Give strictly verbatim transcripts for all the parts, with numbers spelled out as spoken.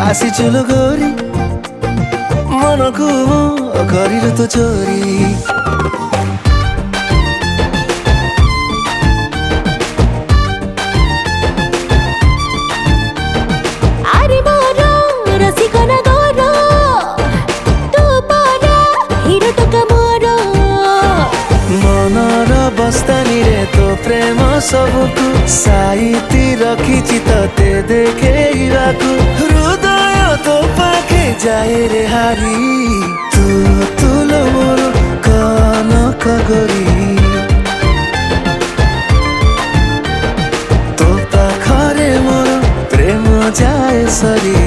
ଆସିଚୁଲ ଗୋରି ମନକୁ କରିଲୁ ତ ଚୋରି। ଆରେ ମୋର ରସିକ ନଗର ତୁ ପରା ହିରୋ ଟୋକା ମୋର। ମନର ବସ୍ତାନୀରେ ତୋ ପ୍ରେମ ସବୁକୁ ସାଇତି ରଖିଛି ତତେ ଦେଖେଇବାକୁ। ହୃଦୟ ତୋ ପାଖେ ଯାଏ ରେ ହାରି ତୁ ତୁଲ ମୋର କନକ ଗୋରି। ତୋ ପାଖରେ ମୋର ପ୍ରେମ ଯାଏ ସରି।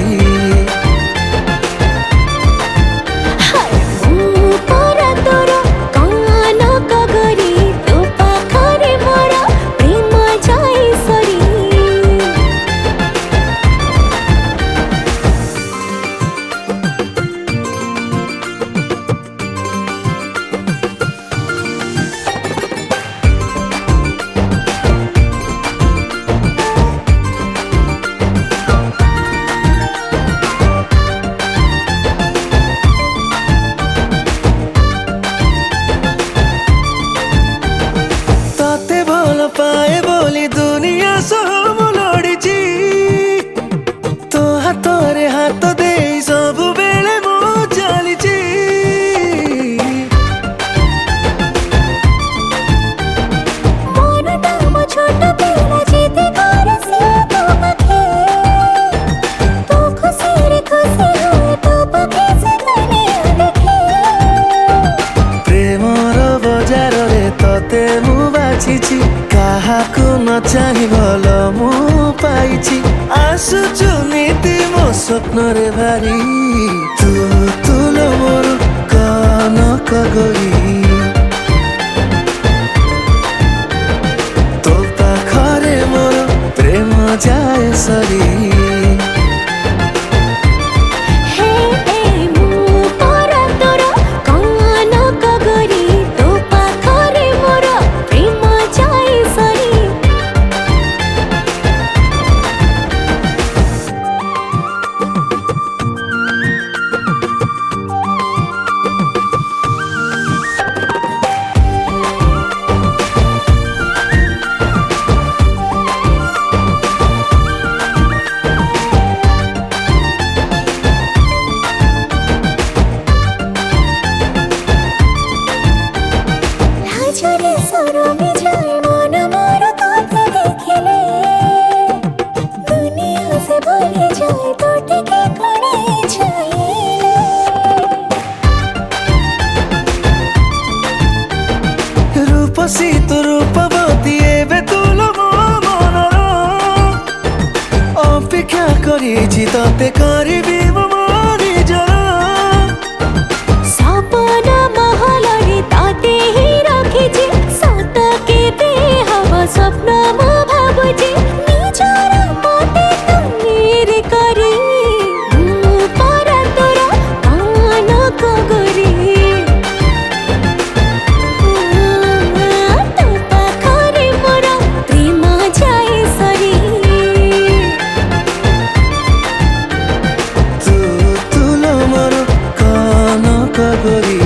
पाए बोली दुनिया सब लड़ीची तो हाथरे हाथ दे सब बेले मो चलीची। छोट पिला जीते कर से तो पखे तो खुशी रे खुशी होए तो पखे से तने देखे। प्रेमर बजार रे तते मु बाछिछि काहाकु न चाहि भल मु पाइछि। आसुचु नीति मो स्वप्न रे भारी तू तुल मोर कनक गोरी। तो पाखरे मोर प्रेम जाए सरी। रूपसी तो रूपवती एबे तुल मो मनर अपेक्षा करिछि तते करिबी मो निजर। सपन महलरे तते ही रखिछि सत केबे हब स्वप्न मो भाबुछि। निजर मते तुमीर करी मु परा तोर कनक गोरी। गोरी